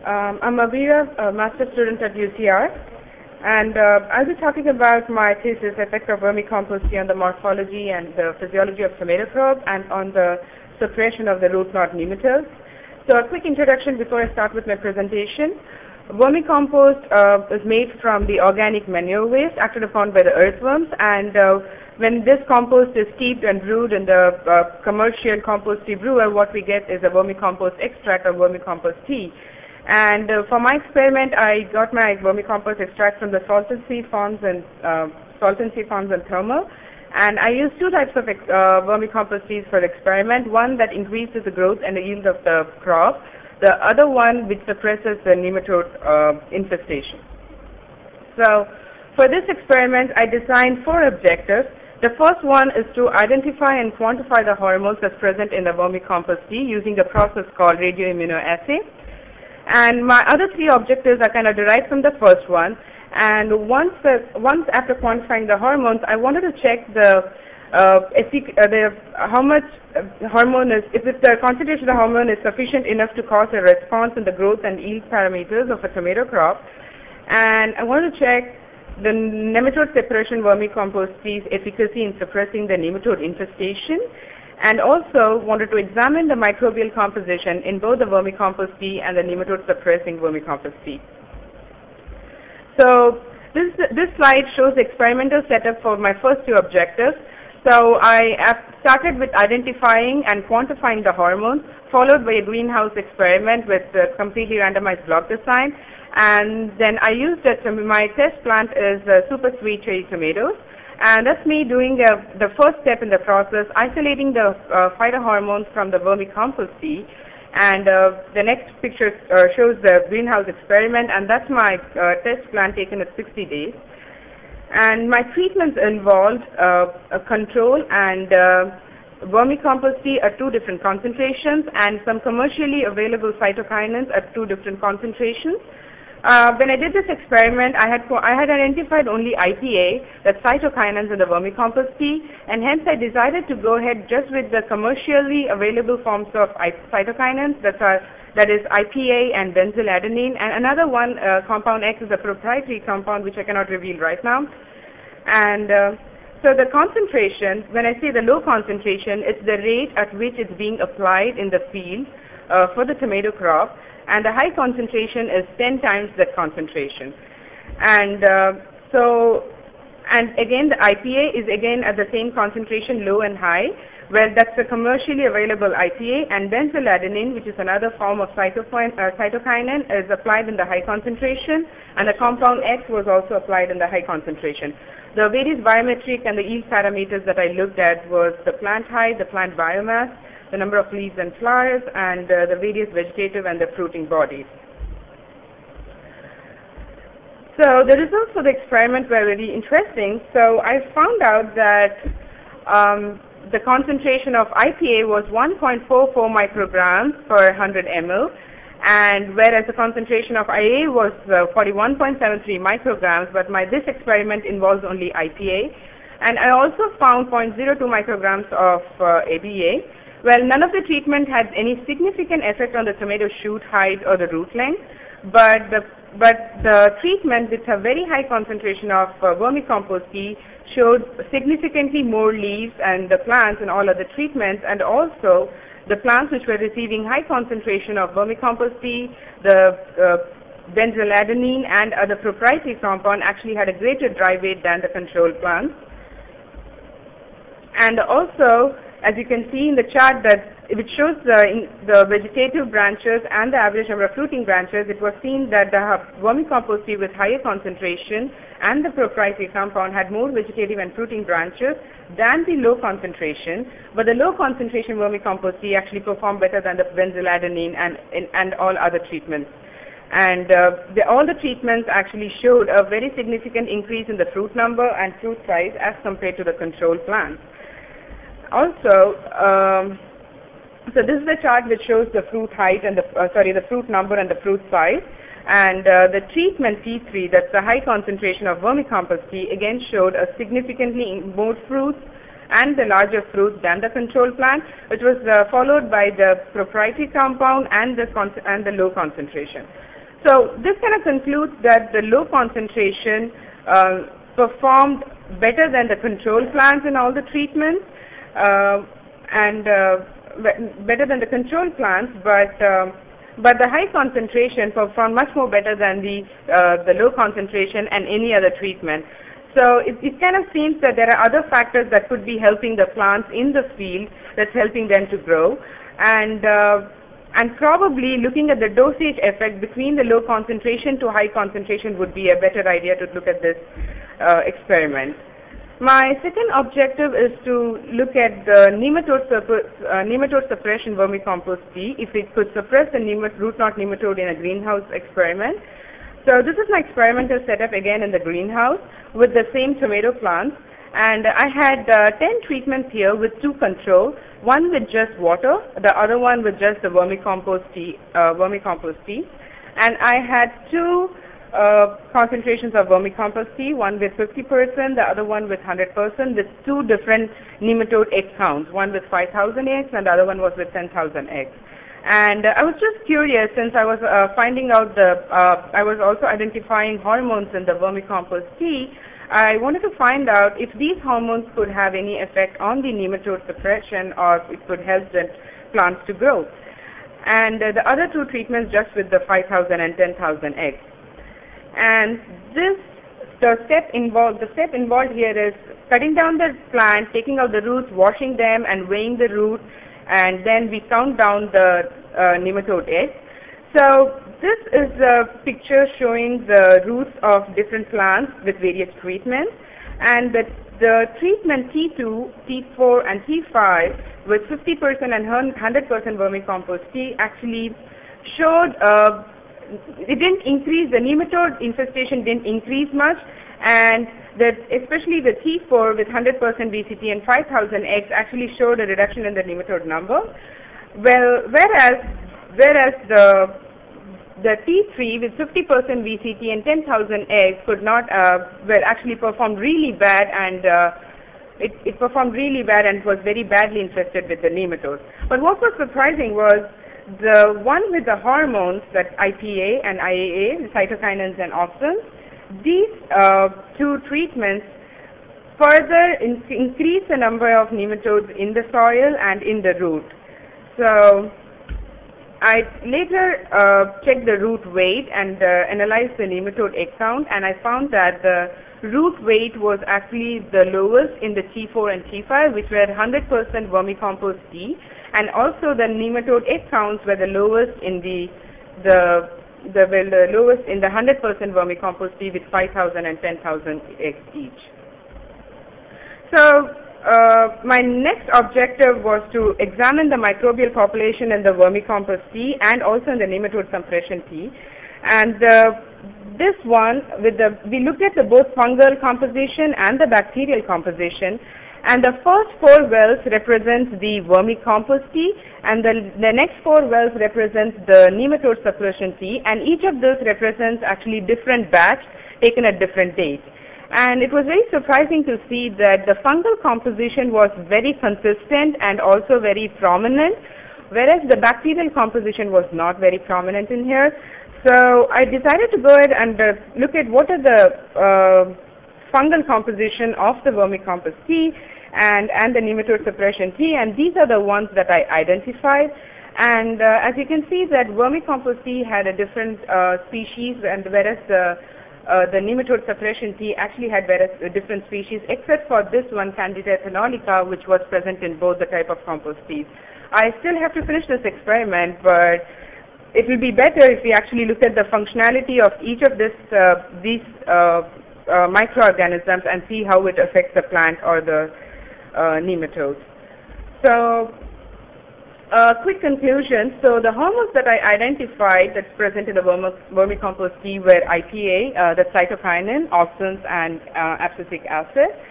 I'm Avira, a master's student at UCR, and I'll be talking about my thesis, Effect of Vermicompost Tea on the Morphology and the Physiology of Tomato Crop and on the Suppression of the Root Knot Nematodes. So a quick introduction before I start with my presentation. Vermicompost is made from the organic manure waste acted upon by the earthworms, and when this compost is steeped and brewed in the commercial compost tea brewer, what we get is a vermicompost extract or vermicompost tea. And for my experiment, I got my vermicompost extract from the salted sea farms and thermal. And I used two types of vermicompost teas for the experiment. One that increases the growth and the yield of the crop. The other one which suppresses the nematode infestation. So for this experiment, I designed 4 objectives. The first one is to identify and quantify the hormones that's present in the vermicompost tea using a process called radioimmunoassay. And my other 3 objectives are kind of derived from the first one. And once after quantifying the hormones, I wanted to check how much hormone is, if the concentration of the hormone is sufficient enough to cause a response in the growth and yield parameters of a tomato crop. And I wanted to check the nematode separation vermicompost tea's efficacy in suppressing the nematode infestation, and also wanted to examine the microbial composition in both the vermicompost tea and the nematode suppressing vermicompost tea. So this slide shows the experimental setup for my first 2 objectives. So I started with identifying and quantifying the hormones, followed by a greenhouse experiment with a completely randomized block design. And then I used my test plant is super sweet cherry tomatoes. And that's me doing the first step in the process, isolating the phytohormones from the vermicompost tea. And the next picture shows the greenhouse experiment, and that's my test plant taken at 60 days. And my treatments involved a control and vermicompost tea at 2 different concentrations and some commercially available cytokinins at 2 different concentrations. When I did this experiment, I had identified only IPA, that's cytokinins in the vermicompost tea, and hence I decided to go ahead just with the commercially available forms of cytokinins, that is IPA and benzyladenine, and another one, compound X, is a proprietary compound which I cannot reveal right now. And so the concentration, when I say the low concentration, it's the rate at which it's being applied in the field for the tomato crop. And the high concentration is 10 times that concentration. And and again, the IPA is again at the same concentration, low and high. Well, that's the commercially available IPA, and benzyladenine, which is another form of cytokinin, is applied in the high concentration, and the compound X was also applied in the high concentration. The various biometric and the yield parameters that I looked at was the plant height, the plant biomass, the number of leaves and flowers, and the various vegetative and the fruiting bodies. So the results for the experiment were very interesting. So I found out that the concentration of IPA was 1.44 micrograms per 100 ml, and whereas the concentration of IA was 41.73 micrograms, but this experiment involves only IPA. And I also found 0.02 micrograms of ABA. Well, none of the treatment had any significant effect on the tomato shoot height or the root length, but the treatment with a very high concentration of vermicompost tea showed significantly more leaves and the plants and all other treatments, and also the plants which were receiving high concentration of vermicompost tea, the benzyladenine and other proprietary compound actually had a greater dry weight than the control plants. And also, as you can see in the chart, which shows the vegetative branches and the average number of fruiting branches, it was seen that the vermicompost tea with higher concentration and the proprietary compound had more vegetative and fruiting branches than the low concentration, but the low concentration vermicompost tea actually performed better than the benzyladenine and all other treatments. And all the treatments actually showed a very significant increase in the fruit number and fruit size as compared to the control plants. Also, so this is the chart which shows the fruit height and the fruit number and the fruit size. And the treatment T3, that's the high concentration of vermicompost tea, again showed a significantly more fruits and the larger fruit than the control plant, which was followed by the proprietary compound and the low concentration. So this kind of concludes that the low concentration performed better than the control plants in all the treatments, better than the control plants, but the high concentration performed much more better than the low concentration and any other treatment. So it kind of seems that there are other factors that could be helping the plants in the field that's helping them to grow, and probably looking at the dosage effect between the low concentration to high concentration would be a better idea to look at this experiment. My second objective is to look at the nematode suppression vermicompost tea, if it could suppress the root knot nematode in a greenhouse experiment. So this is my experimental setup again in the greenhouse with the same tomato plants, and I had 10 treatments here with 2 controls, one with just water, the other one with just the vermicompost tea, and I had 2 concentrations of vermicompost tea, one with 50%, the other one with 100%, with 2 different nematode egg counts, one with 5,000 eggs and the other one was with 10,000 eggs. And I was just curious, since I was finding out I was also identifying hormones in the vermicompost tea, I wanted to find out if these hormones could have any effect on the nematode suppression or if it could help the plants to grow. And the other 2 treatments just with the 5,000 and 10,000 eggs. And the step involved here is cutting down the plant, taking out the roots, washing them and weighing the root, and then we count down the nematode eggs. So this is a picture showing the roots of different plants with various treatments, and the treatment T2, T4 and T5 with 50% and 100% vermicompost tea actually showed it didn't increase, the nematode infestation didn't increase much, and that especially the T4 with 100% VCT and 5,000 eggs actually showed a reduction in the nematode number. Well, whereas the T3 with 50% VCT and 10,000 eggs could not, actually performed really bad, and it performed really bad and was very badly infested with the nematodes. But what was surprising was the one with the hormones, that IPA and IAA, the cytokinins and auxins, these 2 treatments further increase the number of nematodes in the soil and in the root. So I later checked the root weight and analyzed the nematode egg count, and I found that the root weight was actually the lowest in the T4 and T5, which were 100% vermicompost tea, and also the nematode egg counts were the lowest in the 100% vermicompost tea with 5,000 and 10,000 eggs each. So my next objective was to examine the microbial population in the vermicompost tea and also in the nematode suppression tea. And this one, we looked at both fungal composition and the bacterial composition. And the first 4 wells represents the vermicompost tea, and the next 4 wells represents the nematode suppression tea, and each of those represents actually different batch taken at different dates. And it was very surprising to see that the fungal composition was very consistent and also very prominent, whereas the bacterial composition was not very prominent in here. So I decided to go ahead and look at what are the fungal composition of the vermicompost tea and the nematode suppression tea, and these are the ones that I identified. And as you can see that vermicompost tea had a different species, and whereas the nematode suppression tea actually had various different species, except for this one, Candida ethanolica, which was present in both the type of compost teas. I still have to finish this experiment, but it will be better if we actually look at the functionality of each of these microorganisms and see how it affects the plant or the nematodes. So, quick conclusion. So the hormones that I identified that's present in the vermicompost tea were IPA, the cytokinin, auxins, and abscisic acid.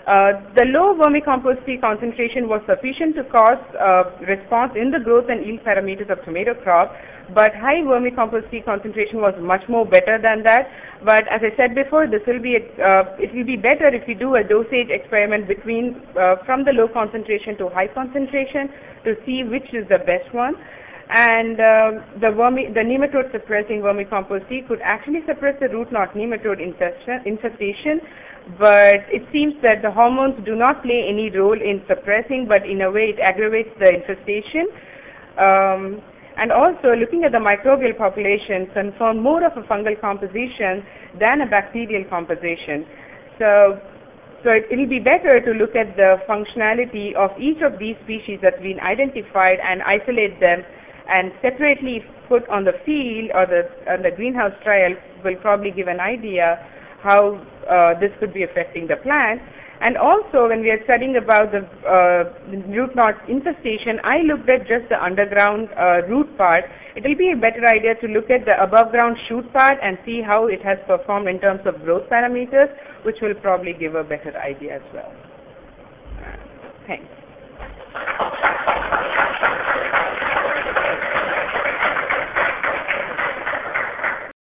The low vermicompost tea concentration was sufficient to cause response in the growth and yield parameters of tomato crop, but high vermicompost tea concentration was much more better than that. But as I said before, this will be it will be better if we do a dosage experiment between from the low concentration to high concentration to see which is the best one. And the nematode suppressing vermicompost tea could actually suppress the root knot nematode infestation, but it seems that the hormones do not play any role in suppressing, but in a way it aggravates the infestation. And also looking at the microbial population confirmed more of a fungal composition than a bacterial composition. So it will be better to look at the functionality of each of these species that's been identified and isolate them, and separately put on the field or the greenhouse trial will probably give an idea how this could be affecting the plant. And also, when we are studying about the root knot infestation, I looked at just the underground root part. It will be a better idea to look at the above ground shoot part and see how it has performed in terms of growth parameters, which will probably give a better idea as well. Thanks.